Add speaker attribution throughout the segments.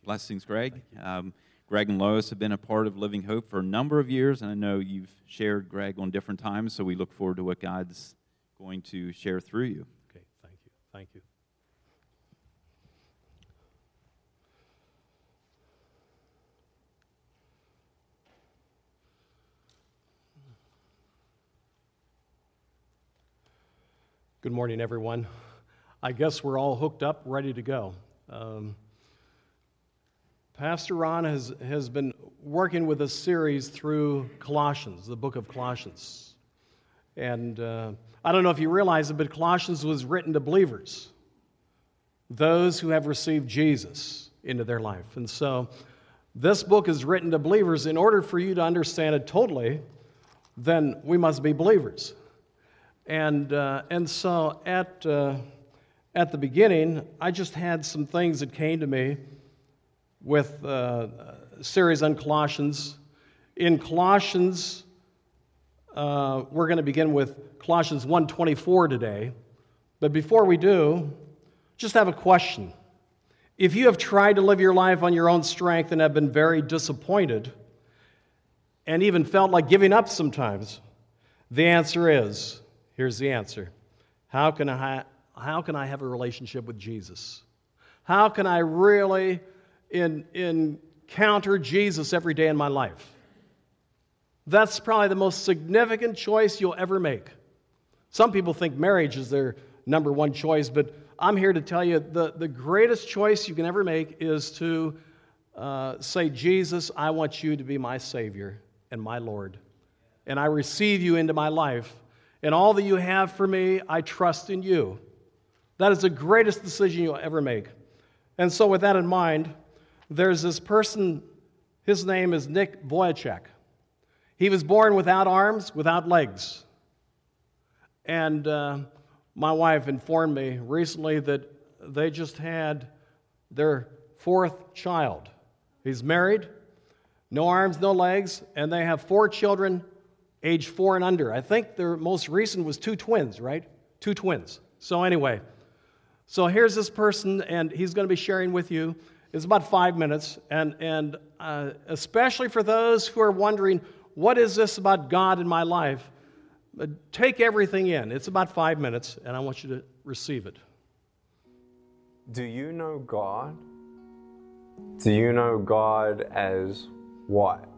Speaker 1: Blessings, Greg. Greg and Lois have been a part of Living Hope for a number of years, and I know you've shared Greg on different times, so we look forward to what God's going to share through you.
Speaker 2: Okay, thank you. Thank you. Good morning, everyone. I guess we're all hooked up, ready to go. Pastor Ron has been working with a series through Colossians, the book of Colossians. And I don't know if you realize it, but Colossians was written to believers, those who have received Jesus into their life. And so this book is written to believers. In order for you to understand it totally, then we must be believers. And so at the beginning, I just had some things that came to me with a series on Colossians. In Colossians, we're going to begin with Colossians 1:24 today. But before we do, just have a question. If you have tried to live your life on your own strength and have been very disappointed and even felt like giving up sometimes, the answer is, here's the answer. How can I have a relationship with Jesus? How can I really encounter Jesus every day in my life? That's probably the most significant choice you'll ever make. Some people think marriage is their number one choice, but I'm here to tell you the greatest choice you can ever make is to say, Jesus, I want you to be my Savior and my Lord. And I receive you into my life. And all that you have for me, I trust in you. That is the greatest decision you'll ever make. And so with that in mind, there's this person, his name is Nick Vujicic. He was born without arms, without legs. And my wife informed me recently that they just had their fourth child. He's married, no arms, no legs, and they have 4 children, age 4 and under. I think their most recent was 2 twins, right? 2 twins. So anyway, so here's this person, and he's going to be sharing with you. It's about 5 minutes, and especially for those who are wondering, what is this about God in my life? Take everything in. It's about 5 minutes, and I want you to receive it.
Speaker 3: Do you know God? Do you know God as what?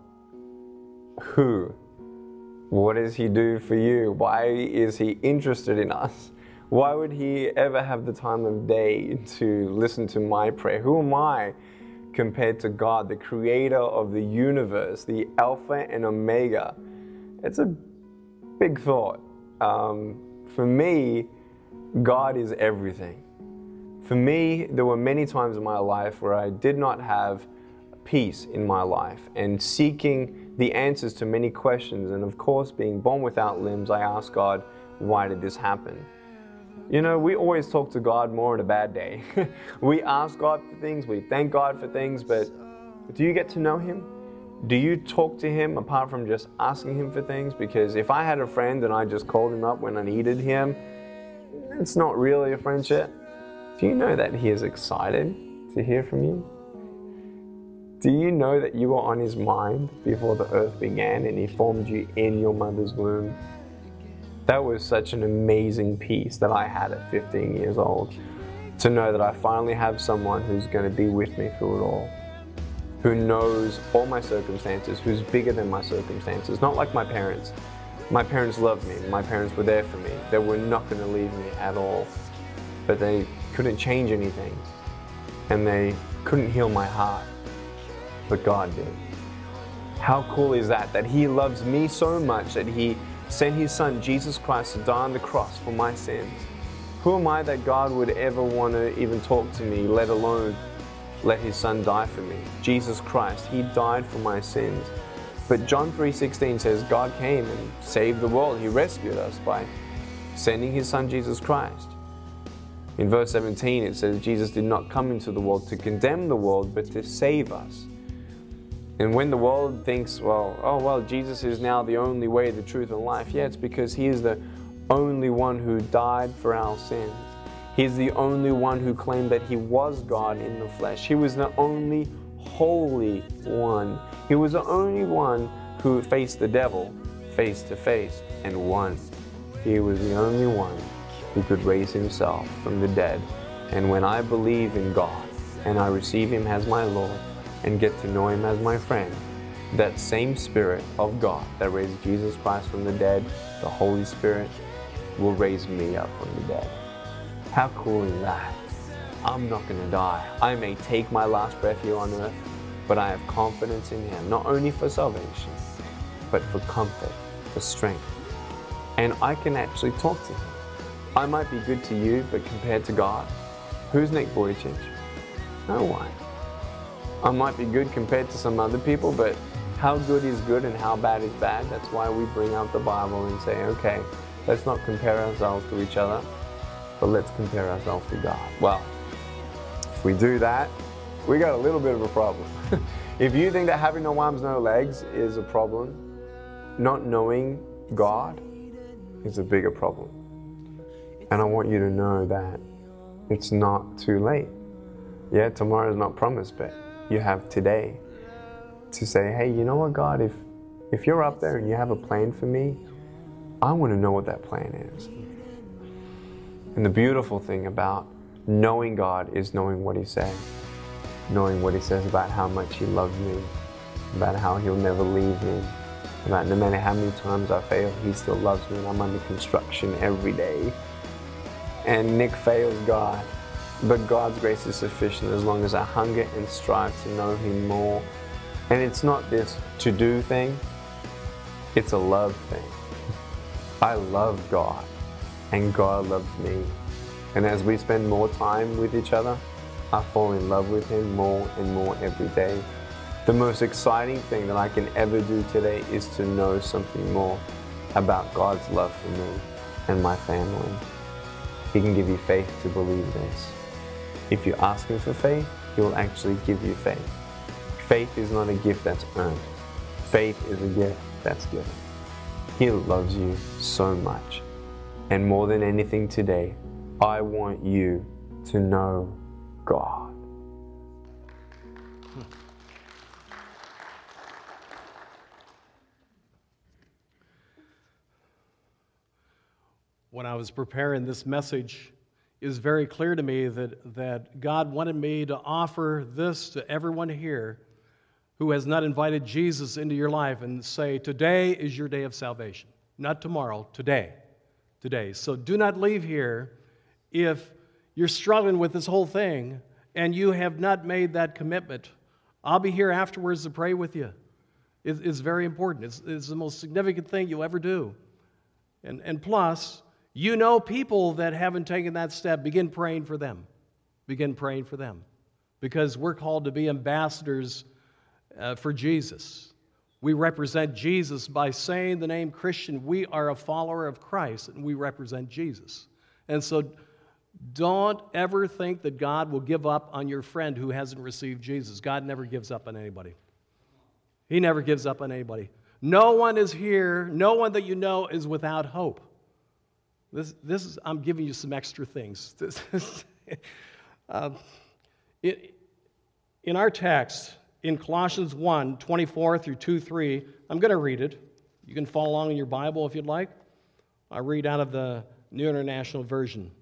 Speaker 3: Who? What does He do for you? Why is He interested in us? Why would He ever have the time of day to listen to my prayer? Who am I compared to God, the creator of the universe, the Alpha and Omega? It's a big thought. For me, God is everything. For me, there were many times in my life where I did not have peace in my life, and seeking the answers to many questions, and of course being born without limbs, I asked God, why did this happen? You know, we always talk to God more on a bad day. We ask God for things, we thank God for things, but do you get to know Him? Do you talk to Him apart from just asking Him for things? Because if I had a friend and I just called Him up when I needed Him, it's not really a friendship. Do you know that He is excited to hear from you? Do you know that you were on His mind before the earth began and He formed you in your mother's womb? That was such an amazing peace that I had at 15 years old, to know that I finally have someone who's going to be with me through it all, who knows all my circumstances, who's bigger than my circumstances, not like my parents. My parents loved me. My parents were there for me. They were not going to leave me at all, but they couldn't change anything, and they couldn't heal my heart. But God did. How cool is that? That He loves me so much that He sent His Son, Jesus Christ, to die on the cross for my sins. Who am I that God would ever want to even talk to me, let alone let His Son die for me? Jesus Christ, He died for my sins. But John 3:16 says God came and saved the world. He rescued us by sending His Son, Jesus Christ. In verse 17 it says Jesus did not come into the world to condemn the world, but to save us. And when the world thinks, Jesus is now the only way, the truth, and life, yeah, it's because He is the only one who died for our sins. He's the only one who claimed that he was God in the flesh. He was the only holy one. He was the only one who faced the devil face to face and won. He was the only one who could raise himself from the dead. And when I believe in God and I receive him as my Lord and get to know him as my friend, that same Spirit of God that raised Jesus Christ from the dead, the Holy Spirit, will raise me up from the dead. How cool is that? I'm not going to die. I may take my last breath here on earth, but I have confidence in him, not only for salvation, but for comfort, for strength. And I can actually talk to him. I might be good to you, but compared to God, who's Nick Vujicic? No one. I might be good compared to some other people, but how good is good and how bad is bad? That's why we bring out the Bible and say, okay, let's not compare ourselves to each other, but let's compare ourselves to God. Well, if we do that, we got a little bit of a problem. If you think that having no arms, no legs is a problem, not knowing God is a bigger problem. And I want you to know that it's not too late. Yeah, tomorrow is not promised, but you have today to say, hey, you know what, God, if you're up there and you have a plan for me, I want to know what that plan is. And the beautiful thing about knowing God is knowing what he said. Knowing what he says about how much he loves me, about how he'll never leave me, about no matter how many times I fail, he still loves me and I'm under construction every day. And Nick fails God, but God's grace is sufficient as long as I hunger and strive to know him more. And it's not this to-do thing, it's a love thing. I love God and God loves me. And as we spend more time with each other, I fall in love with him more and more every day. The most exciting thing that I can ever do today is to know something more about God's love for me and my family. He can give you faith to believe this. If you ask him for faith, he will actually give you faith. Faith is not a gift that's earned. Faith is a gift that's given. He loves you so much. And more than anything today, I want you to know God.
Speaker 2: When I was preparing this message, it was very clear to me that God wanted me to offer this to everyone here who has not invited Jesus into your life and say, today is your day of salvation. Not tomorrow, today. Today. So do not leave here if you're struggling with this whole thing and you have not made that commitment. I'll be here afterwards to pray with you. It's very important. It's the most significant thing you'll ever do. And plus, you know people that haven't taken that step. Begin praying for them. Begin praying for them. Because we're called to be ambassadors for Jesus. We represent Jesus by saying the name Christian. We are a follower of Christ and we represent Jesus. And so don't ever think that God will give up on your friend who hasn't received Jesus. God never gives up on anybody. He never gives up on anybody. No one is here, no one that you know is without hope. This is, I'm giving you some extra things. In our text, in Colossians 1, 24 through 2:3, I'm going to read it. You can follow along in your Bible if you'd like. I read out of the New International Version.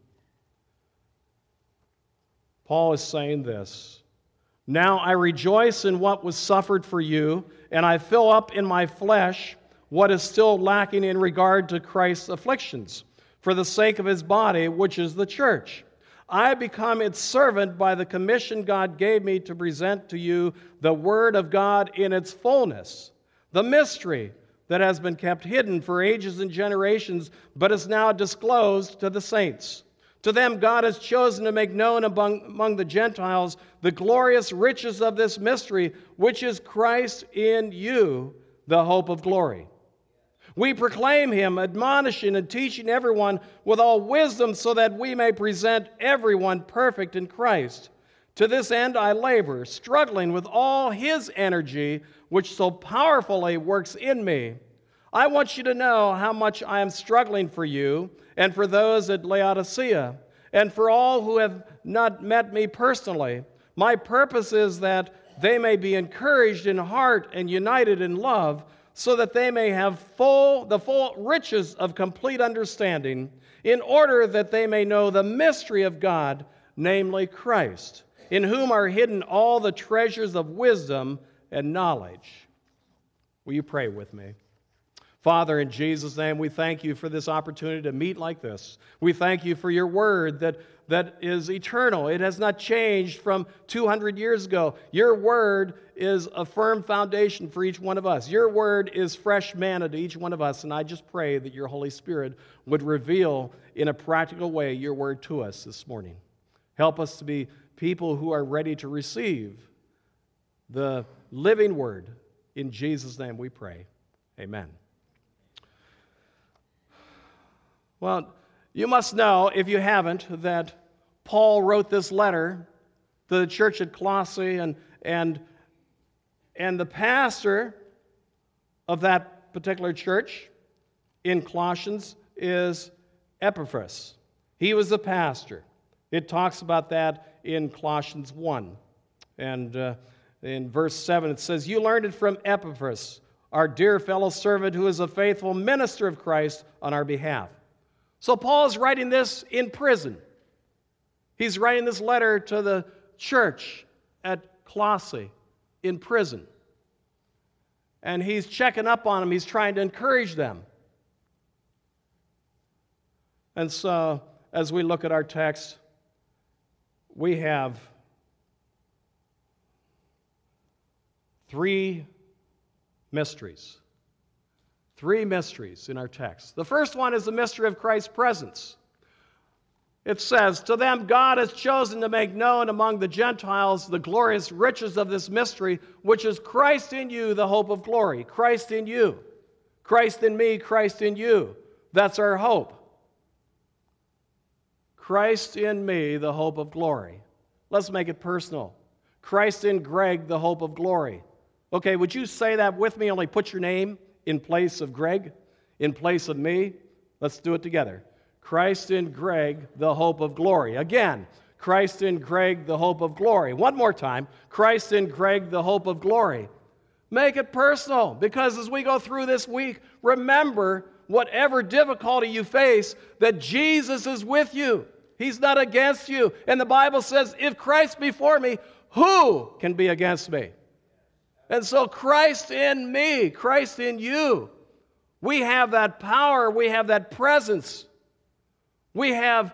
Speaker 2: Paul is saying this, "Now I rejoice in what was suffered for you, and I fill up in my flesh what is still lacking in regard to Christ's afflictions, for the sake of his body, which is the church. I become its servant by the commission God gave me to present to you the Word of God in its fullness, the mystery that has been kept hidden for ages and generations, but is now disclosed to the saints. To them God has chosen to make known among the Gentiles the glorious riches of this mystery, which is Christ in you, the hope of glory. We proclaim him, admonishing and teaching everyone with all wisdom, so that we may present everyone perfect in Christ. To this end I labor, struggling with all his energy, which so powerfully works in me. I want you to know how much I am struggling for you and for those at Laodicea, And for all who have not met me personally, my purpose is that they may be encouraged in heart and united in love, so that they may have the full riches of complete understanding, in order that they may know the mystery of God, namely Christ, in whom are hidden all the treasures of wisdom and knowledge. Will you pray with me? Father, in Jesus' name, we thank you for this opportunity to meet like this. We thank you for your word that is eternal. It has not changed from 200 years ago. Your word is a firm foundation for each one of us. Your word is fresh manna to each one of us, and I just pray that your Holy Spirit would reveal in a practical way your word to us this morning. Help us to be people who are ready to receive the living word. In Jesus' name we pray. Amen. Well, you must know, if you haven't, that Paul wrote this letter to the church at Colossae, and the pastor of that particular church in Colossians is Epaphras. He was the pastor. It talks about that in Colossians 1. And in verse 7 it says, "You learned it from Epaphras, our dear fellow servant, who is a faithful minister of Christ on our behalf." So Paul's writing this in prison. He's writing this letter to the church at Colossae in prison. And he's checking up on them. He's trying to encourage them. And so, as we look at our text, we have three mysteries. Three mysteries in our text. The first one is the mystery of Christ's presence. It says, "To them God has chosen to make known among the Gentiles the glorious riches of this mystery, which is Christ in you, the hope of glory." Christ in you. Christ in me, Christ in you. That's our hope. Christ in me, the hope of glory. Let's make it personal. Christ in Greg, the hope of glory. Okay, would you say that with me? Only put your name in place of Greg, in place of me. Let's do it together. Christ in Greg, the hope of glory. Again, Christ in Greg, the hope of glory. One more time. Christ in Greg, the hope of glory. Make it personal, because as we go through this week, remember, whatever difficulty you face, that Jesus is with you. He's not against you. And the Bible says, if Christ be for me, who can be against me? And so Christ in me, Christ in you. We have that power. We have that presence. We have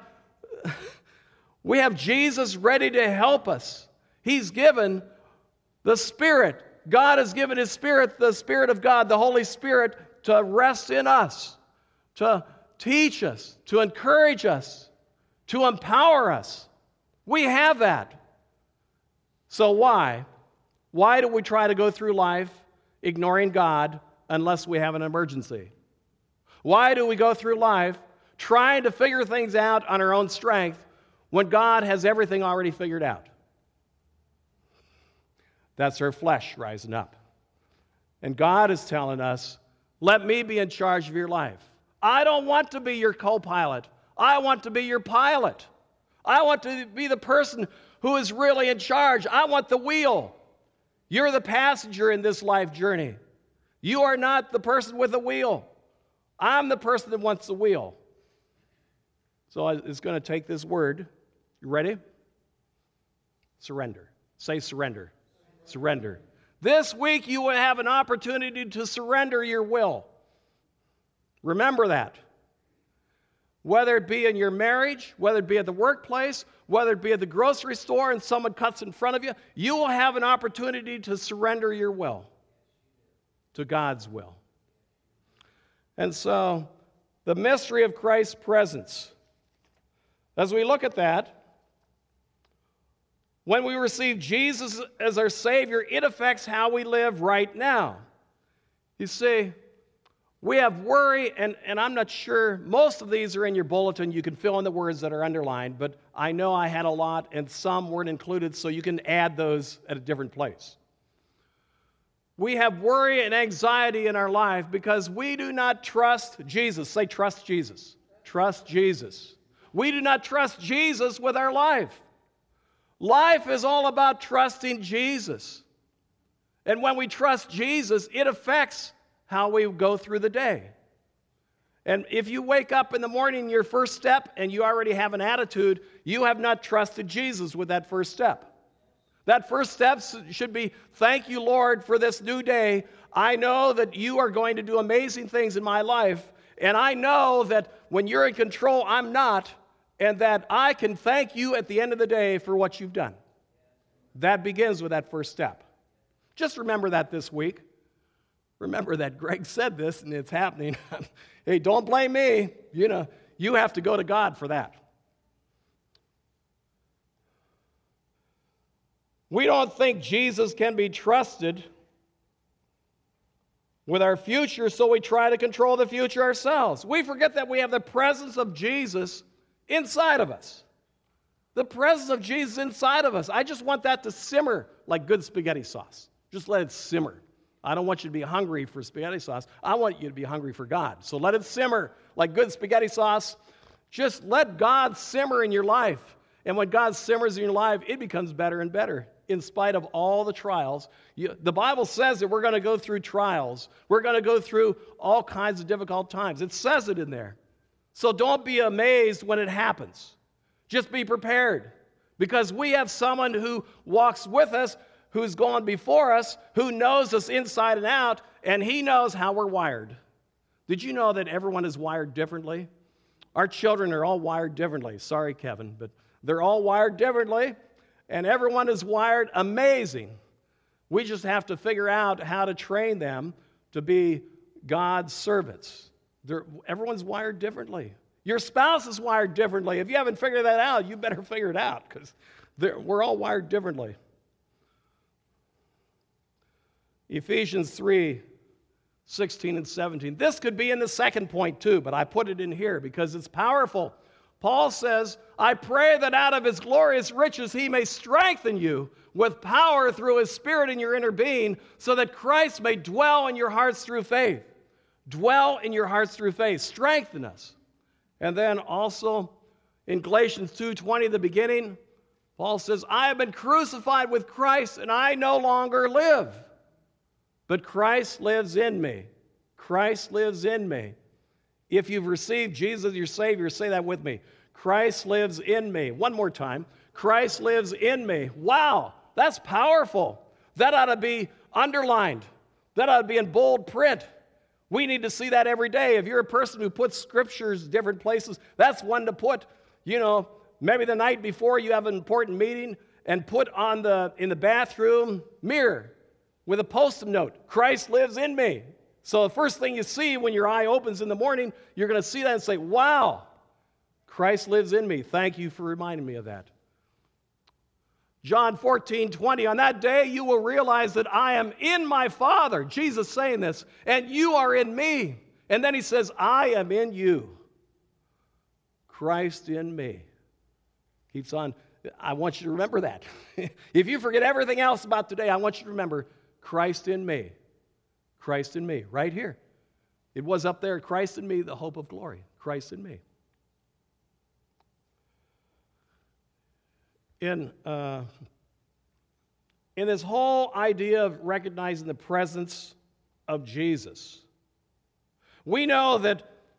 Speaker 2: Jesus ready to help us. He's given the Spirit. God has given His Spirit, the Spirit of God, the Holy Spirit, to rest in us, to teach us, to encourage us, to empower us. We have that. So why? Why do we try to go through life ignoring God unless we have an emergency? Why do we go through life trying to figure things out on our own strength when God has everything already figured out? That's our flesh rising up. And God is telling us, let me be in charge of your life. I don't want to be your co-pilot. I want to be your pilot. I want to be the person who is really in charge. I want the wheel. You're the passenger in this life journey. You are not the person with the wheel. I'm the person that wants the wheel. So it's going to take this word. You ready? Surrender. Say surrender. Surrender. This week you will have an opportunity to surrender your will. Remember that. Whether it be in your marriage, whether it be at the workplace, whether it be at the grocery store and someone cuts in front of you, you will have an opportunity to surrender your will to God's will. And so, the mystery of Christ's presence. As we look at that, when we receive Jesus as our Savior, it affects how we live right now. You see, we have worry, and I'm not sure, most of these are in your bulletin. You can fill in the words that are underlined, but I know I had a lot, and some weren't included, so you can add those at a different place. We have worry and anxiety in our life because we do not trust Jesus. Say, trust Jesus. Trust Jesus. We do not trust Jesus with our life. Life is all about trusting Jesus. And when we trust Jesus, it affects how we go through the day. And if you wake up in the morning, your first step, and you already have an attitude, you have not trusted Jesus with that first step. That first step should be, thank you, Lord, for this new day. I know that you are going to do amazing things in my life, and I know that when you're in control, I'm not, and that I can thank you at the end of the day for what you've done. That begins with that first step. Just remember that this week. Remember that Greg said this, and it's happening. Hey, don't blame me. You have to go to God for that. We don't think Jesus can be trusted with our future, so we try to control the future ourselves. We forget that we have the presence of Jesus inside of us. The presence of Jesus inside of us. I just want that to simmer like good spaghetti sauce. Just let it simmer. I don't want you to be hungry for spaghetti sauce. I want you to be hungry for God. So let it simmer like good spaghetti sauce. Just let God simmer in your life. And when God simmers in your life, it becomes better and better in spite of all the trials. The Bible says that we're going to go through trials. We're going to go through all kinds of difficult times. It says it in there. So don't be amazed when it happens. Just be prepared. Because we have someone who walks with us, who's gone before us, who knows us inside and out, and he knows how we're wired. Did you know that everyone is wired differently? Our children are all wired differently. Sorry, Kevin, but they're all wired differently, and everyone is wired amazing. We just have to figure out how to train them to be God's servants. Everyone's wired differently. Your spouse is wired differently. If you haven't figured that out, you better figure it out, because we're all wired differently. Ephesians 3:16 and 17. This could be in the second point too, but I put it in here because it's powerful. Paul says, I pray that out of his glorious riches he may strengthen you with power through his Spirit in your inner being, so that Christ may dwell in your hearts through faith. Dwell in your hearts through faith. Strengthen us. And then also in Galatians 2:20, the beginning, Paul says, I have been crucified with Christ, and I no longer live, but Christ lives in me. Christ lives in me. If you've received Jesus as your Savior, say that with me. Christ lives in me. One more time. Christ lives in me. Wow, that's powerful. That ought to be underlined. That ought to be in bold print. We need to see that every day. If you're a person who puts scriptures different places, that's one to put, maybe the night before you have an important meeting, and put in the bathroom mirror with a Post-it note, Christ lives in me. So the first thing you see when your eye opens in the morning, you're going to see that and say, wow, Christ lives in me. Thank you for reminding me of that. John 14:20, on that day you will realize that I am in my Father, Jesus saying this, and you are in me. And then he says, I am in you. Christ in me. Keeps on. I want you to remember that. If you forget everything else about today, I want you to remember Christ in me. Christ in me, right here. It was up there, Christ in me, the hope of glory. Christ in me. In this whole idea of recognizing the presence of Jesus, we know that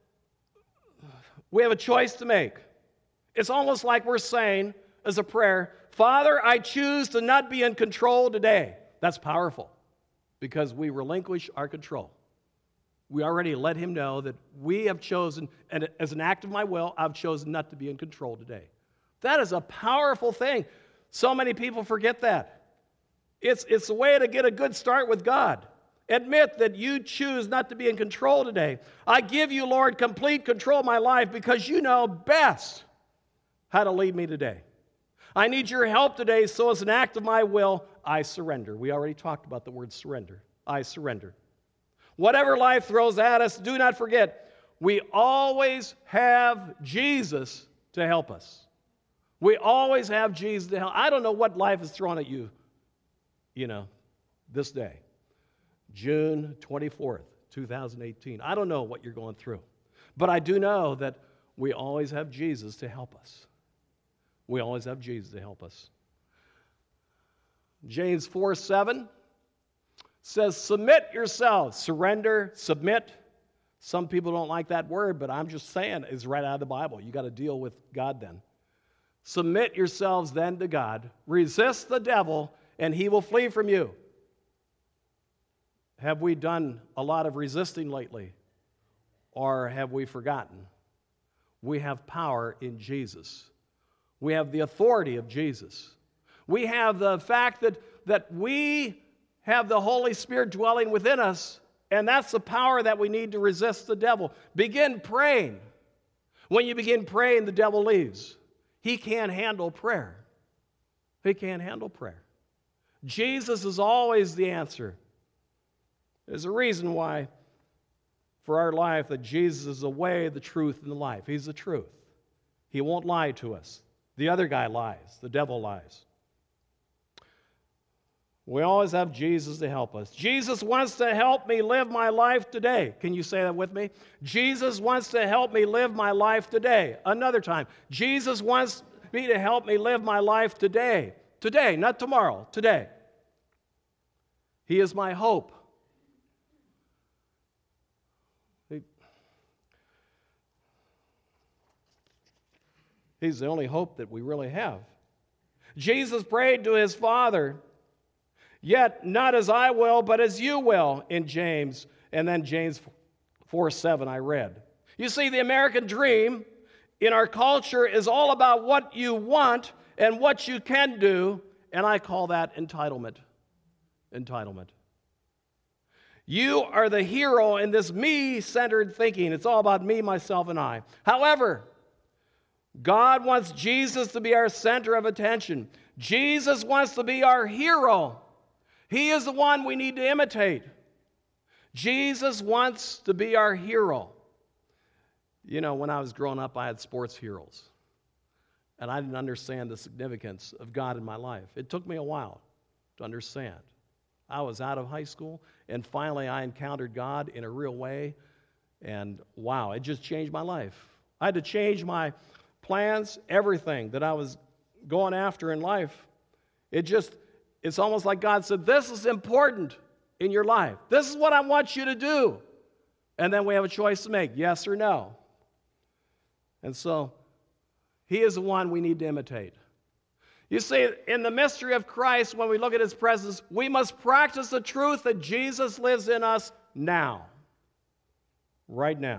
Speaker 2: we have a choice to make. It's almost like we're saying as a prayer, Father, I choose to not be in control today. That's powerful because we relinquish our control. We already let him know that we have chosen, and as an act of my will, I've chosen not to be in control today. That is a powerful thing. So many people forget that. It's a way to get a good start with God. Admit that you choose not to be in control today. I give you, Lord, complete control of my life because you know best how to lead me today. I need your help today, so as an act of my will, I surrender. We already talked about the word surrender. I surrender. Whatever life throws at us, do not forget, we always have Jesus to help us. We always have Jesus to help. I don't know what life is throwing at you, this day. June 24th, 2018. I don't know what you're going through. But I do know that we always have Jesus to help us. We always have Jesus to help us. James 4:7 says, submit yourselves. Surrender, submit. Some people don't like that word, but I'm just saying it's right out of the Bible. You got to deal with God then. Submit yourselves then to God. Resist the devil, and he will flee from you. Have we done a lot of resisting lately? Or have we forgotten? We have power in Jesus. We have the authority of Jesus. We have the fact that we have the Holy Spirit dwelling within us, and that's the power that we need to resist the devil. Begin praying. When you begin praying, the devil leaves. He can't handle prayer. He can't handle prayer. Jesus is always the answer. There's a reason why for our life that Jesus is the way, the truth, and the life. He's the truth. He won't lie to us. The other guy lies. The devil lies. We always have Jesus to help us. Jesus wants to help me live my life today. Can you say that with me? Jesus wants to help me live my life today. Another time. Jesus wants me to help me live my life today. Today, not tomorrow. Today. He is my hope. He's the only hope that we really have. Jesus prayed to his Father, yet not as I will, but as you will, in James. And then James 4:7 I read. You see, the American dream in our culture is all about what you want and what you can do, and I call that entitlement. Entitlement. You are the hero in this me-centered thinking. It's all about me, myself, and I. However, God wants Jesus to be our center of attention. Jesus wants to be our hero. He is the one we need to imitate. Jesus wants to be our hero. You know, when I was growing up, I had sports heroes. And I didn't understand the significance of God in my life. It took me a while to understand. I was out of high school, and finally I encountered God in a real way. And wow, it just changed my life. I had to change my plans, everything that I was going after in life. It's almost like God said, this is important in your life. This is what I want you to do. And then we have a choice to make, yes or no. And so, he is the one we need to imitate. You see, in the mystery of Christ, when we look at his presence, we must practice the truth that Jesus lives in us now. Right now.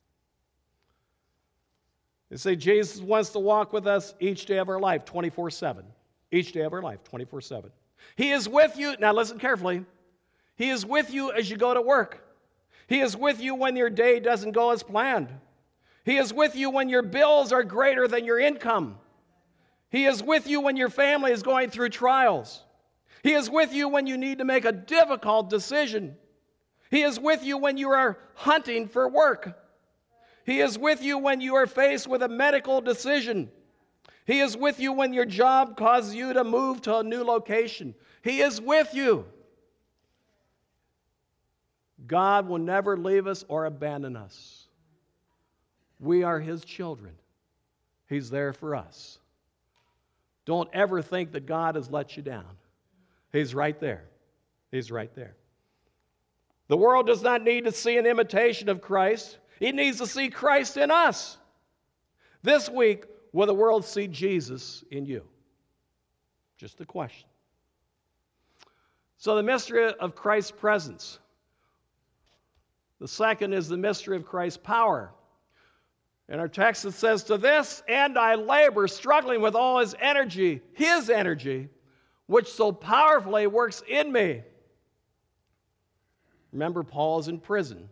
Speaker 2: You see, Jesus wants to walk with us each day of our life, 24/7. Each day of our life, 24/7. He is with you. Now listen carefully. He is with you as you go to work. He is with you when your day doesn't go as planned. He is with you when your bills are greater than your income. He is with you when your family is going through trials. He is with you when you need to make a difficult decision. He is with you when you are hunting for work. He is with you when you are faced with a medical decision. He is with you when your job causes you to move to a new location. He is with you. God will never leave us or abandon us. We are his children. He's there for us. Don't ever think that God has let you down. He's right there. He's right there. The world does not need to see an imitation of Christ. It needs to see Christ in us. This week, will the world see Jesus in you? Just a question. So the mystery of Christ's presence. The second is the mystery of Christ's power. In our text it says, to this end I labor, struggling with all his energy, which so powerfully works in me. Remember, Paul is in prison.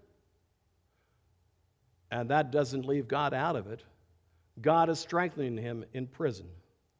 Speaker 2: And that doesn't leave God out of it. God is strengthening him in prison.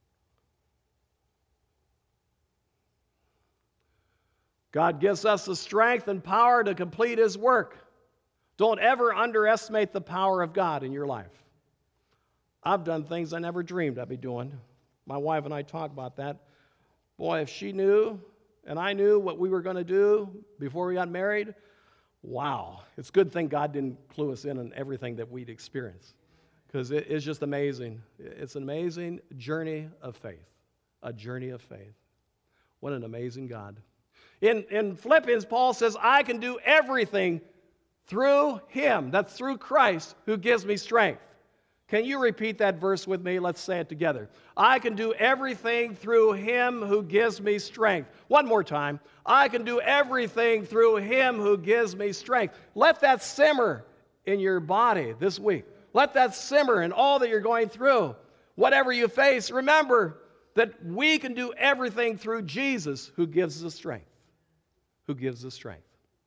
Speaker 2: God gives us the strength and power to complete his work. Don't ever underestimate the power of God in your life. I've done things I never dreamed I'd be doing. My wife and I talk about that. Boy, if she knew and I knew what we were going to do before we got married, wow. It's a good thing God didn't clue us in on everything that we'd experience. because it's just amazing. It's an amazing journey of faith, a journey of faith. What an amazing God. In Philippians, Paul says, I can do everything through him, that's through Christ, who gives me strength. Can you repeat that verse with me? Let's say it together. I can do everything through him who gives me strength. One more time. I can do everything through him who gives me strength. Let that simmer in your body this week. Let that simmer in all that you're going through. Whatever you face, remember that we can do everything through Jesus who gives us strength. Who gives us strength.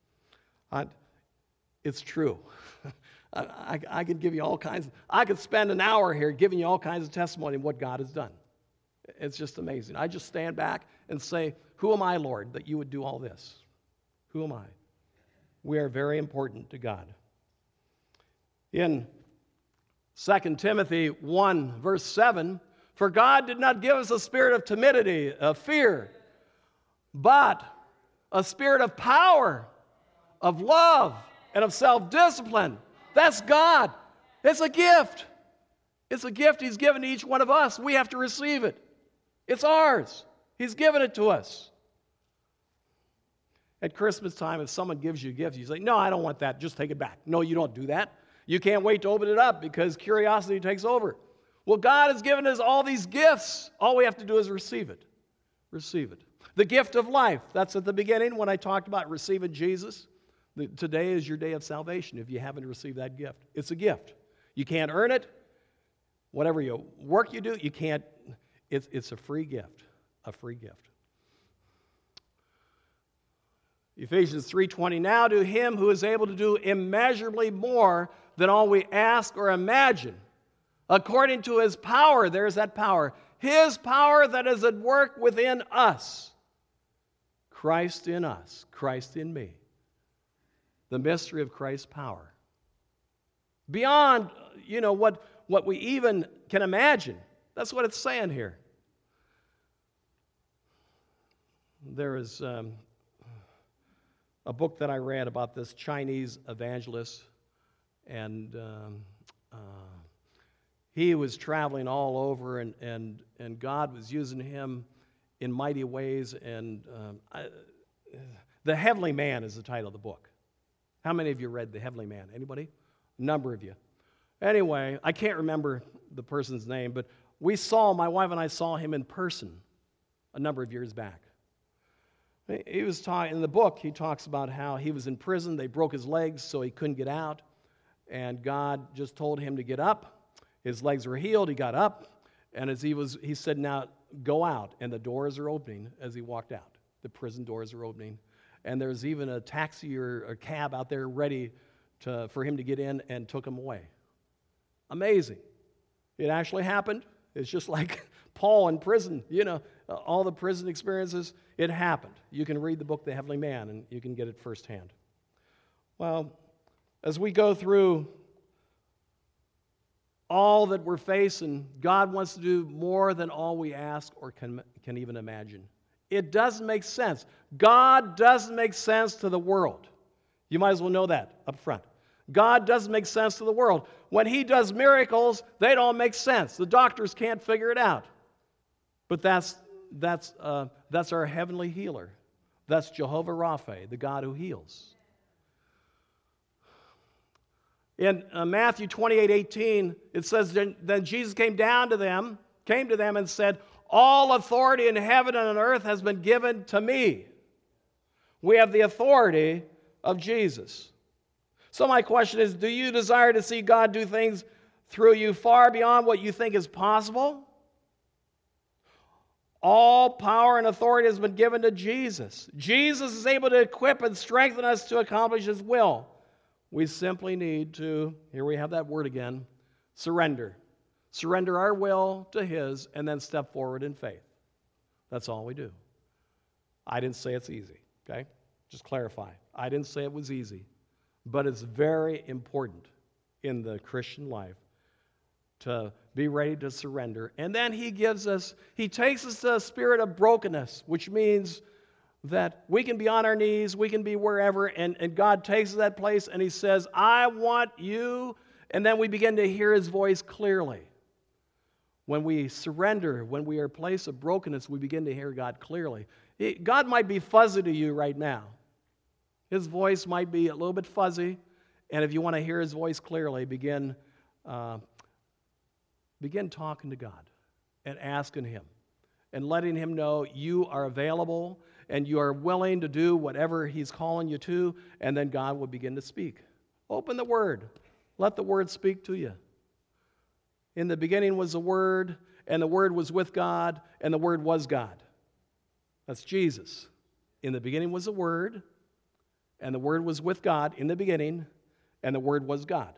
Speaker 2: It's true. I could give you all kinds. I could spend an hour here giving you all kinds of testimony of what God has done. It's just amazing. I just stand back and say, who am I, Lord, that you would do all this? Who am I? We are very important to God. In 2 Timothy 1, verse 7, for God did not give us a spirit of timidity, of fear, but a spirit of power, of love, and of self-discipline. That's God. It's a gift. It's a gift He's given to each one of us. We have to receive it. It's ours. He's given it to us. At Christmas time, if someone gives you a gift, you say, no, I don't want that. Just take it back. No, you don't do that. You can't wait to open it up because curiosity takes over. Well, God has given us all these gifts. All we have to do is receive it. Receive it. The gift of life. That's at the beginning when I talked about receiving Jesus. Today is your day of salvation if you haven't received that gift. It's a gift. You can't earn it. Whatever work you do, you can't. It's a free gift. A free gift. Ephesians 3:20, now to him who is able to do immeasurably more than all we ask or imagine, according to his power, there's that power, his power that is at work within us. Christ in us, Christ in me. The mystery of Christ's power. Beyond, what we even can imagine. That's what it's saying here. There is a book that I read about this Chinese evangelist, and he was traveling all over, and God was using him in mighty ways. And The Heavenly Man is the title of the book. How many of you read The Heavenly Man? Anybody? A number of you. Anyway, I can't remember the person's name, but my wife and I saw him in person a number of years back. He was talking, in the book, he talks about how he was in prison. They broke his legs so he couldn't get out. And God just told him to get up. His legs were healed. He got up. And as he said, now go out. And the doors are opening as he walked out. The prison doors are opening. And there's even a taxi or a cab out there ready for him to get in, and took him away. Amazing. It actually happened. It's just like Paul in prison, all the prison experiences, it happened. You can read the book, The Heavenly Man, and you can get it firsthand. Well, as we go through all that we're facing, God wants to do more than all we ask or can even imagine. It doesn't make sense. God doesn't make sense to the world. You might as well know that up front. God doesn't make sense to the world. When He does miracles, they don't make sense. The doctors can't figure it out. But that's our heavenly healer. That's Jehovah Rapha, the God who heals. In Matthew 28:18, it says, then Jesus came to them and said, all authority in heaven and on earth has been given to me. We have the authority of Jesus. So my question is, do you desire to see God do things through you far beyond what you think is possible? All power and authority has been given to Jesus. Jesus is able to equip and strengthen us to accomplish His will. We simply need to, here we have that word again, surrender. Surrender our will to His and then step forward in faith. That's all we do. I didn't say it's easy, okay? Just clarify. I didn't say it was easy. But it's very important in the Christian life to be ready to surrender. And then He takes us to a spirit of brokenness, which means that we can be on our knees, we can be wherever, and God takes us to that place and He says, I want you and then we begin to hear his voice clearly. When we surrender, when we are a place of brokenness, we begin to hear God clearly. God might be fuzzy to you right now. His voice might be a little bit fuzzy, and if you want to hear his voice clearly, begin talking to God and asking him and letting him know you are available and you are willing to do whatever he's calling you to, and then God will begin to speak. Open the Word. Let the Word speak to you. In the beginning was the Word, and the Word was with God, and the Word was God. That's Jesus. In the beginning was the Word, and the Word was with God in the beginning, and the Word was God.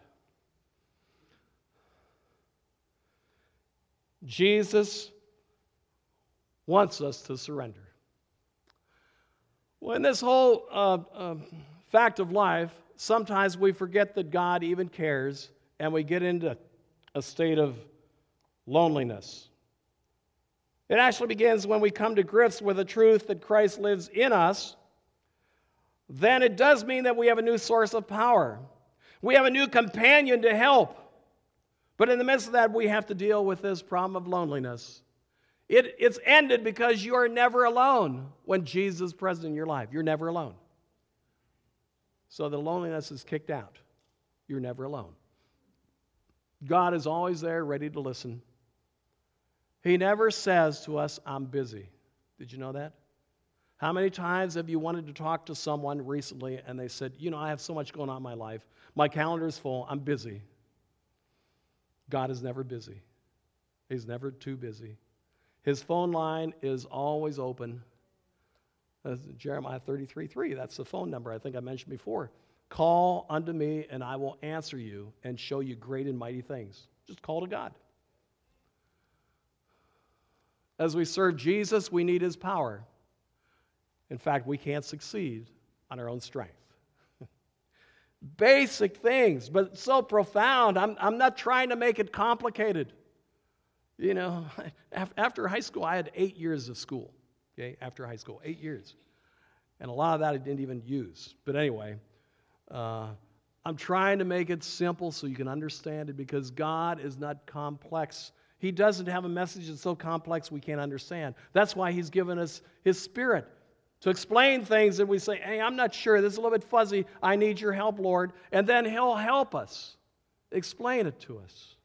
Speaker 2: Jesus wants us to surrender. Well, in this whole fact of life, sometimes we forget that God even cares, and we get into a state of loneliness. It actually begins when we come to grips with the truth that Christ lives in us. Then it does mean that we have a new source of power. We have a new companion to help. But in the midst of that, we have to deal with this problem of loneliness. It's ended because you are never alone when Jesus is present in your life. You're never alone. So the loneliness is kicked out. You're never alone. God is always there, ready to listen. He never says to us, I'm busy. Did you know that? How many times have you wanted to talk to someone recently and they said, I have so much going on in my life. My calendar is full. I'm busy. God is never busy. He's never too busy. His phone line is always open. That's Jeremiah 33:3. That's the phone number I think I mentioned before. Call unto me, and I will answer you and show you great and mighty things. Just call to God. As we serve Jesus, we need his power. In fact, we can't succeed on our own strength. Basic things, but so profound. I'm not trying to make it complicated. After high school, I had 8 years of school. Okay, after high school, 8 years. And a lot of that I didn't even use. But anyway, I'm trying to make it simple so you can understand it, because God is not complex. He doesn't have a message that's so complex we can't understand. That's why he's given us his Spirit to explain things that we say, hey, I'm not sure. This is a little bit fuzzy. I need your help, Lord. And then he'll help us. Explain it to us.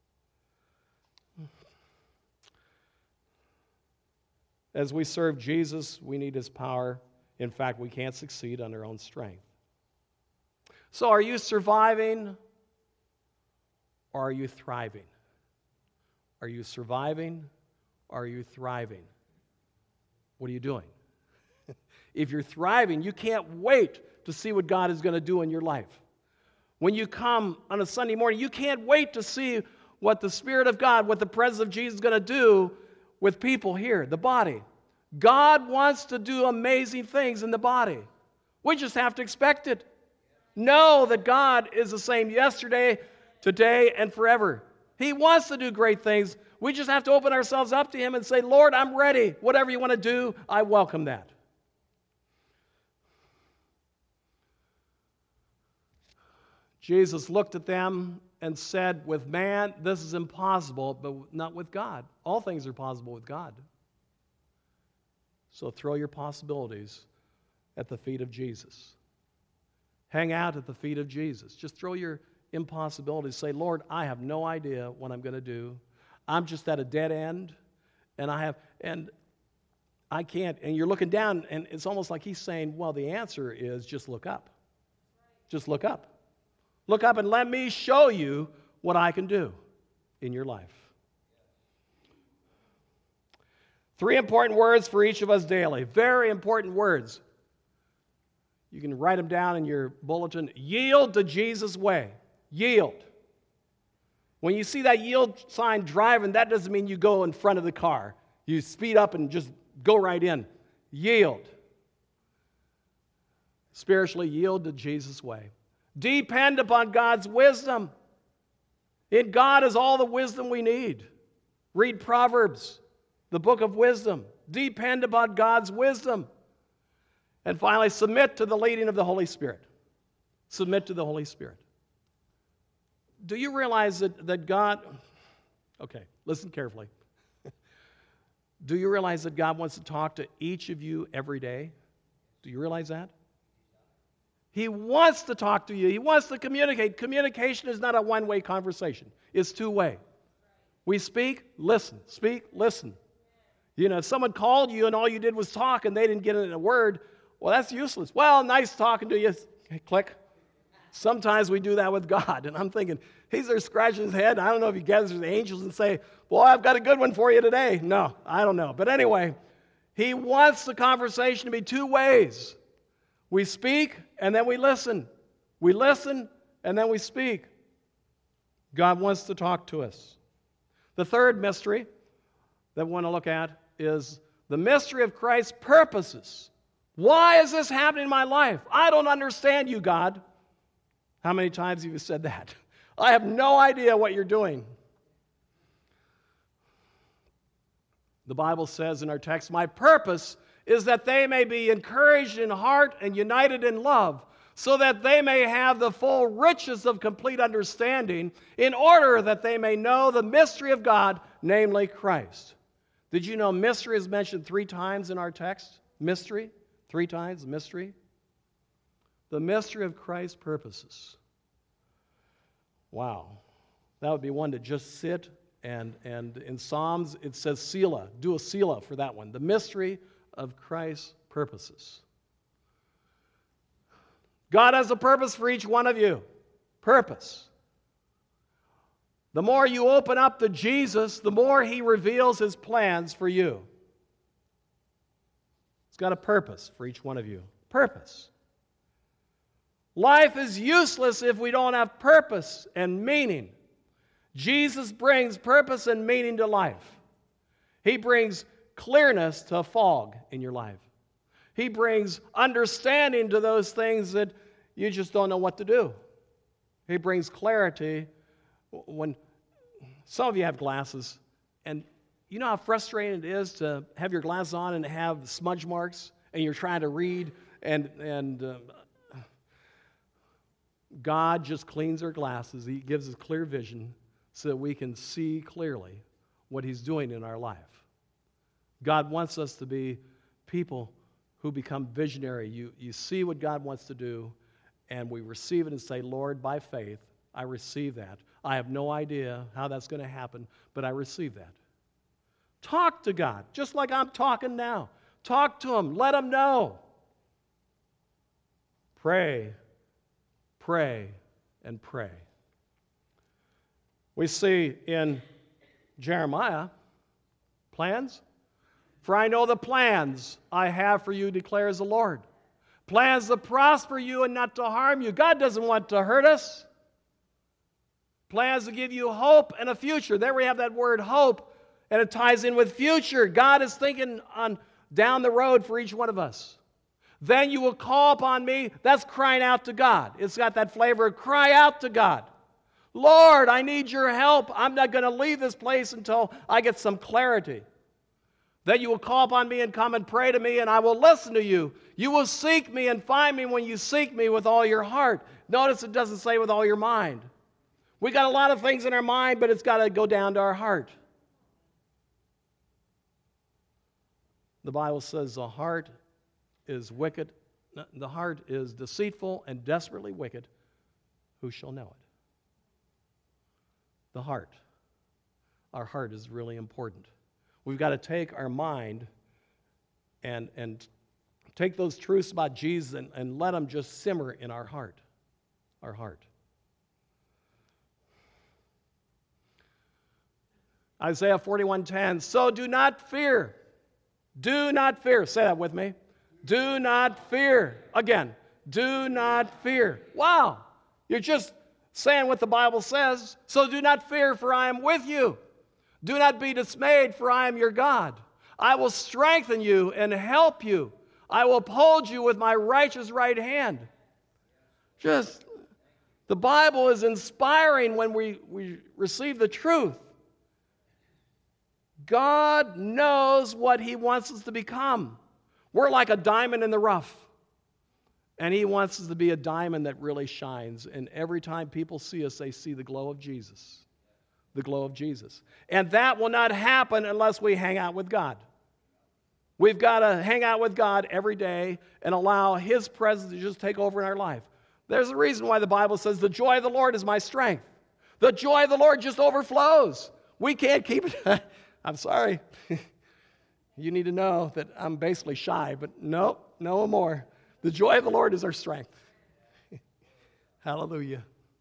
Speaker 2: As we serve Jesus, we need his power. In fact, we can't succeed on our own strength. So are you surviving or are you thriving? Are you surviving or are you thriving? What are you doing? If you're thriving, you can't wait to see what God is going to do in your life. When you come on a Sunday morning, you can't wait to see what the Spirit of God, what the presence of Jesus is going to do with people here, the body. God wants to do amazing things in the body. We just have to expect it. Know that God is the same yesterday, today, and forever. He wants to do great things. We just have to open ourselves up to him and say, Lord, I'm ready. Whatever you want to do, I welcome that. Jesus looked at them and said, with man, this is impossible, but not with God. All things are possible with God. So throw your possibilities at the feet of Jesus. Hang out at the feet of Jesus. Just throw your impossibilities. Say, Lord, I have no idea what I'm going to do. I'm just at a dead end, and I can't. And you're looking down, and it's almost like he's saying, well, the answer is just look up. Just look up. Look up and let me show you what I can do in your life. 3 important words for each of us daily. Very important words. You can write them down in your bulletin. Yield to Jesus' way. Yield. When you see that yield sign driving, that doesn't mean you go in front of the car. You speed up and just go right in. Yield. Spiritually, yield to Jesus' way. Depend upon God's wisdom. In God is all the wisdom we need. Read Proverbs, the book of wisdom. Depend upon God's wisdom. And finally, submit to the leading of the Holy Spirit. Submit to the Holy Spirit. Do you realize that God, okay, listen carefully. Do you realize that God wants to talk to each of you every day? Do you realize that? He wants to talk to you. He wants to communicate. Communication is not a one-way conversation. It's two-way. We speak, listen. Speak, listen. You know, if someone called you and all you did was talk and they didn't get in a word, well, that's useless. Well, nice talking to you. Click. Sometimes we do that with God, and I'm thinking, he's there scratching his head. I don't know if he gathers the angels and say, well, I've got a good one for you today. No, I don't know. But anyway, he wants the conversation to be two ways. We speak, and then we listen. We listen, and then we speak. God wants to talk to us. The third mystery that we want to look at is the mystery of Christ's purposes. Why is this happening in my life? I don't understand you, God. How many times have you said that? I have no idea what you're doing. The Bible says in our text, my purpose is that they may be encouraged in heart and united in love, so that they may have the full riches of complete understanding, in order that they may know the mystery of God, namely Christ. Did you know mystery is mentioned 3 times in our text? Mystery? 3 times, mystery. The mystery of Christ's purposes. Wow. That would be one to just sit and in Psalms it says Selah. Do a Selah for that one. The mystery of Christ's purposes. God has a purpose for each one of you. Purpose. The more you open up to Jesus, the more he reveals his plans for you. He's got a purpose for each one of you. Purpose. Life is useless if we don't have purpose and meaning. Jesus brings purpose and meaning to life. He brings clearness to a fog in your life. He brings understanding to those things that you just don't know what to do. He brings clarity when some of you have glasses, and you know how frustrating it is to have your glasses on and have smudge marks, and you're trying to read, and God just cleans our glasses. He gives us clear vision so that we can see clearly what he's doing in our life. God wants us to be people who become visionary. You see what God wants to do, and we receive it and say, Lord, by faith, I receive that. I have no idea how that's going to happen, but I receive that. Talk to God, just like I'm talking now. Talk to him. Let him know. Pray, pray, and pray. We see in Jeremiah, plans. For I know the plans I have for you, declares the Lord. Plans to prosper you and not to harm you. God doesn't want to hurt us. Plans to give you hope and a future. There we have that word hope, and it ties in with future. God is thinking on down the road for each one of us. Then you will call upon me. That's crying out to God. It's got that flavor of cry out to God. Lord, I need your help. I'm not going to leave this place until I get some clarity. Then you will call upon me and come and pray to me, and I will listen to you. You will seek me and find me when you seek me with all your heart. Notice it doesn't say with all your mind. We got a lot of things in our mind, but it's got to go down to our heart. The Bible says the heart is wicked. The heart is deceitful and desperately wicked. Who shall know it? The heart. Our heart is really important. We've got to take our mind and take those truths about Jesus and let them just simmer in our heart. Our heart. Isaiah 41:10. So do not fear. Do not fear. Say that with me. Do not fear. Again. Do not fear. Wow. You're just saying what the Bible says. So do not fear, for I am with you. Do not be dismayed, for I am your God. I will strengthen you and help you. I will uphold you with my righteous right hand. Just, the Bible is inspiring when we receive the truth. God knows what he wants us to become. We're like a diamond in the rough. And He wants us to be a diamond that really shines. And every time people see us, they see the glow of Jesus. The glow of Jesus. And that will not happen unless we hang out with God. We've got to hang out with God every day and allow His presence to just take over in our life. There's a reason why the Bible says, the joy of the Lord is my strength. The joy of the Lord just overflows. We can't keep it. I'm sorry. You need to know that I'm basically shy, but no more. The joy of the Lord is our strength. Hallelujah.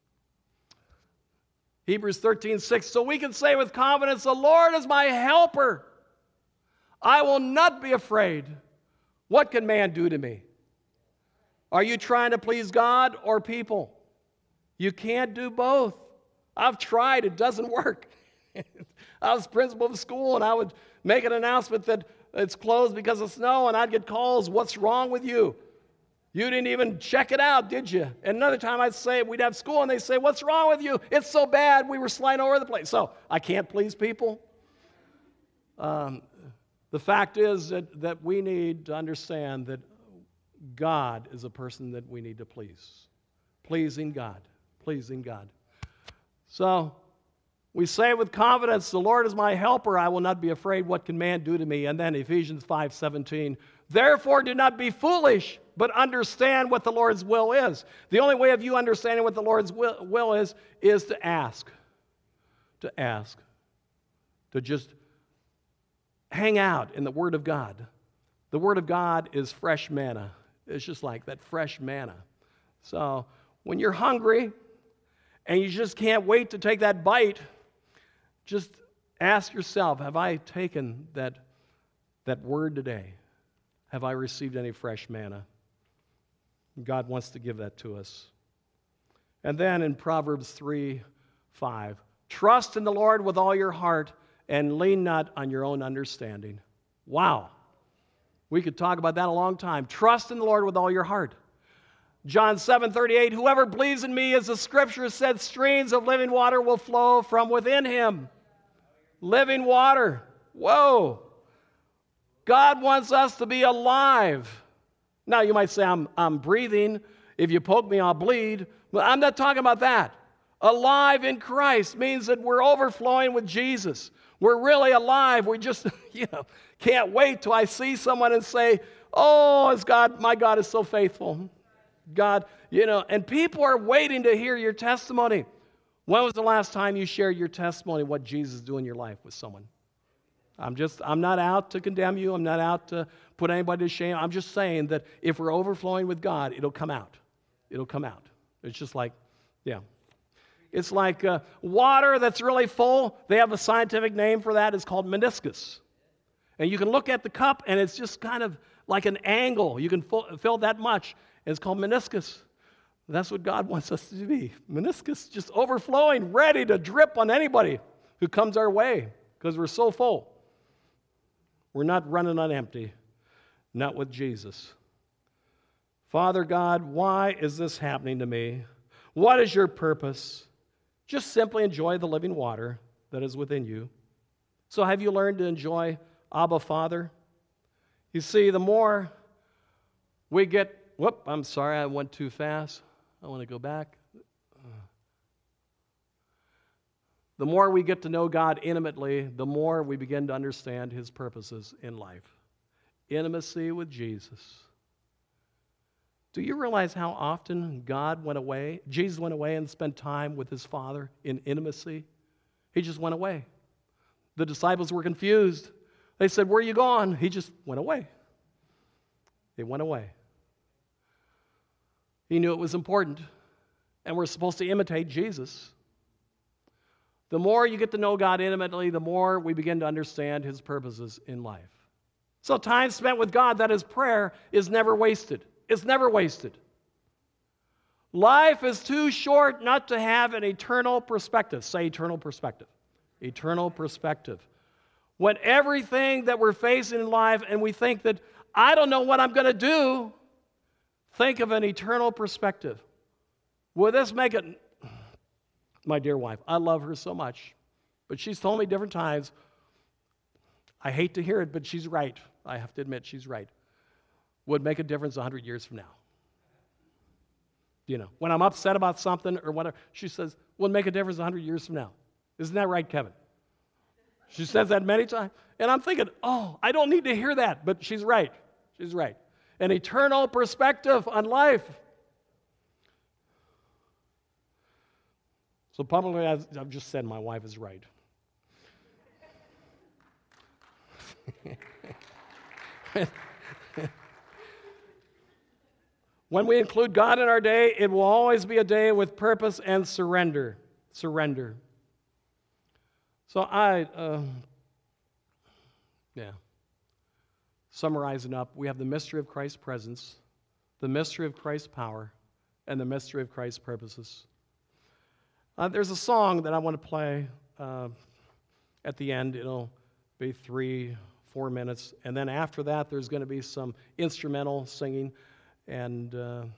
Speaker 2: Hebrews 13:6. So we can say with confidence, the Lord is my helper. I will not be afraid. What can man do to me? Are you trying to please God or people? You can't do both. I've tried. It doesn't work. I was principal of a school, and I would make an announcement that it's closed because of snow, and I'd get calls, what's wrong with you? You didn't even check it out, did you? And another time I'd say, we'd have school, and they'd say, what's wrong with you? It's so bad, we were sliding all over the place. So I can't please people. The fact is that we need to understand that God is a person that we need to please. Pleasing God. Pleasing God. So we say with confidence, the Lord is my helper. I will not be afraid. What can man do to me? And then Ephesians 5:17. Therefore, do not be foolish, but understand what the Lord's will is. The only way of you understanding what the Lord's will is to ask. To ask. To just hang out in the Word of God. The Word of God is fresh manna. It's just like that fresh manna. So when you're hungry and you just can't wait to take that bite, just ask yourself, have I taken that word today? Have I received any fresh manna? God wants to give that to us. And then in Proverbs 3:5, trust in the Lord with all your heart and lean not on your own understanding. Wow. We could talk about that a long time. Trust in the Lord with all your heart. John 7:38, whoever believes in me, as the scripture said, streams of living water will flow from within him. Living water. Whoa. God wants us to be alive. Now you might say, I'm breathing. If you poke me, I'll bleed. But I'm not talking about that. Alive in Christ means that we're overflowing with Jesus. We're really alive. We just, can't wait till I see someone and say, oh, my God is so faithful. God, and people are waiting to hear your testimony. When was the last time you shared your testimony, what Jesus is doing in your life with someone? I'm not out to condemn you. I'm not out to put anybody to shame. I'm just saying that if we're overflowing with God, it'll come out. It'll come out. It's just like, It's like water that's really full. They have a scientific name for that. It's called meniscus. And you can look at the cup, and it's just kind of like an angle. You can fill that much. And it's called meniscus. That's what God wants us to be. Meniscus, just overflowing, ready to drip on anybody who comes our way because we're so full. We're not running on empty, not with Jesus. Father God, why is this happening to me? What is your purpose? Just simply enjoy the living water that is within you. So have you learned to enjoy Abba Father? You see, the more we get, I'm sorry, I went too fast. I want to go back. The more we get to know God intimately, the more we begin to understand His purposes in life. Intimacy with Jesus. Do you realize how often Jesus went away and spent time with His Father in intimacy? He just went away. The disciples were confused. They said, where are you going? He just went away. They went away. He knew it was important, and we're supposed to imitate Jesus. The more you get to know God intimately, the more we begin to understand His purposes in life. So time spent with God, that is prayer, is never wasted. It's never wasted. Life is too short not to have an eternal perspective. Say eternal perspective. Eternal perspective. When everything that we're facing in life and we think that, I don't know what I'm going to do, think of an eternal perspective. Will this make it? My dear wife, I love her so much, but she's told me different times, I hate to hear it, but she's right. I have to admit she's right. Would make a difference 100 years from now. When I'm upset about something or whatever, she says, will it make a difference 100 years from now? Isn't that right, Kevin? She says that many times. And I'm thinking, oh, I don't need to hear that. But she's right. She's right. An eternal perspective on life. So publicly, I've just said my wife is right. When we include God in our day, it will always be a day with purpose and surrender. Surrender. So summarizing up, we have the mystery of Christ's presence, the mystery of Christ's power, and the mystery of Christ's purposes. There's a song that I want to play at the end. It'll be 3-4 minutes. And then after that, there's going to be some instrumental singing. And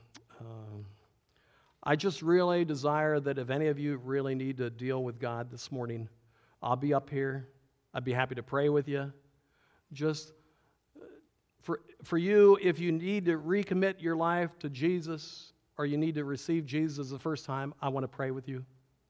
Speaker 2: I just really desire that if any of you really need to deal with God this morning, I'll be up here. I'd be happy to pray with you. Just for you, if you need to recommit your life to Jesus or you need to receive Jesus the first time, I want to pray with you.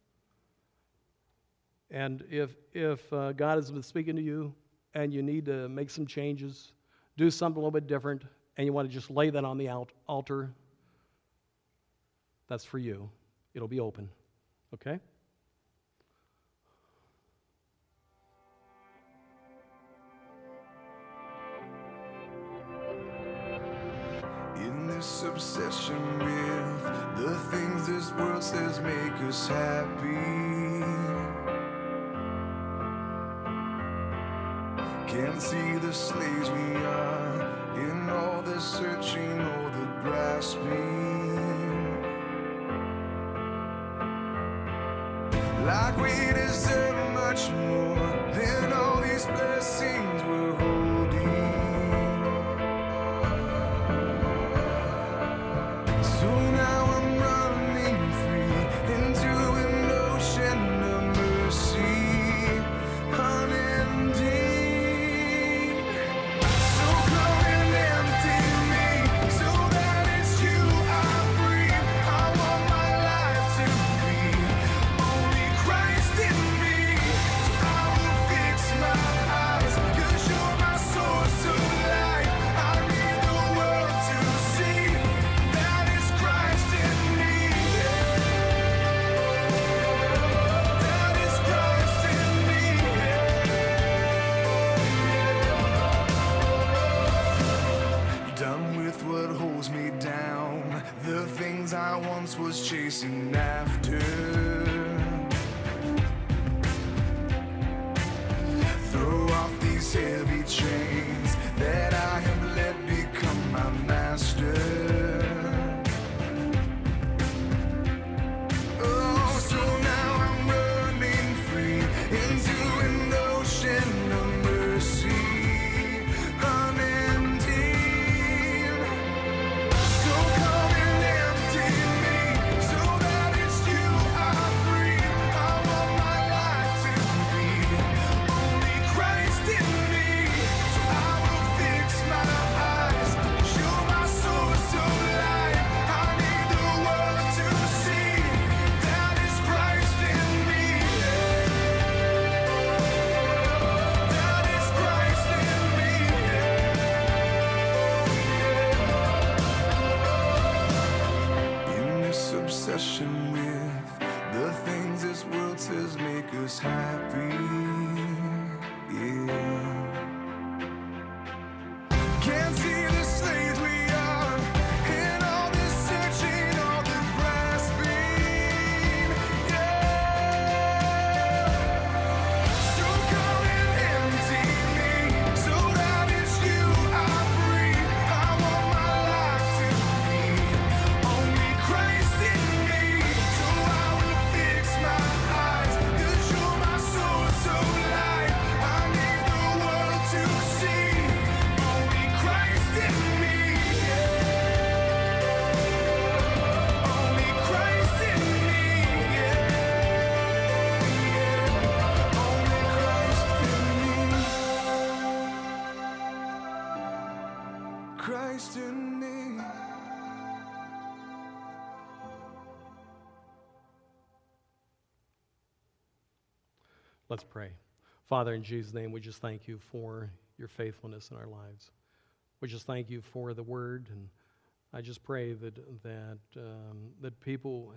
Speaker 2: And if God has been speaking to you and you need to make some changes, do something a little bit different, and you want to just lay that on the altar, that's for you. It'll be open. Okay?
Speaker 4: In this obsession with the things this world says make us happy, can't see the slaves we are in all the searching, all the grasping, like we deserve much more than all these blessings we're holding. So now I'm running free into an ocean of mercy, unending. So come and empty me, so that it's you I breathe. I want my life to be only Christ in me. So I will fix my eyes, 'cause you're my source of life. I need the world to see that it's Christ in me. That is Christ in me. Done with what holds me down, the things I once was chasing after. Throw off these heavy chains that I have let become my master. Oh, so now I'm running free into an ocean of mercy, unending. So come and empty me, so that it's you I breathe. I want my life to be only Christ in me. So I will fix my eyes, 'cause you're my source of life. I need the world to see that is Christ in me. That is Christ in me. In this obsession with the things this world says make us happy, yeah. Can't see the slaves we are in all this searching, all the grasping, yeah. So come and empty me, so that it's you I breathe. I want my life to be only Christ in me. So I will fix my eyes, 'cause you're my source of
Speaker 2: Let's pray. Father, in Jesus' name, we just thank you for your faithfulness in our lives. We just thank you for the word, and I just pray that people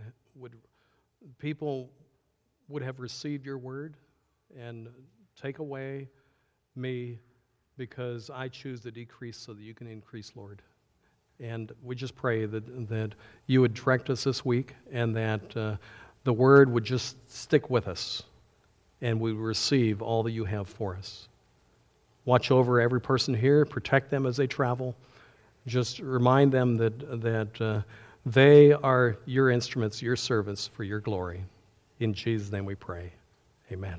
Speaker 2: would have received your word and take away me, because I choose to decrease so that you can increase, Lord. And we just pray that you would direct us this week, and that the word would just stick with us, and we would receive all that you have for us. Watch over every person here, protect them as they travel. Just remind them that they are your instruments, your servants for your glory. In Jesus' name we pray. Amen.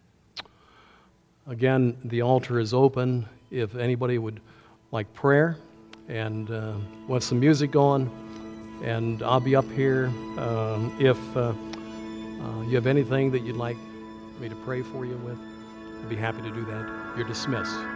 Speaker 2: Again, the altar is open. If anybody would like prayer and want some music going, and I'll be up here. If you have anything that you'd like me to pray for you with, I'd be happy to do that. You're dismissed.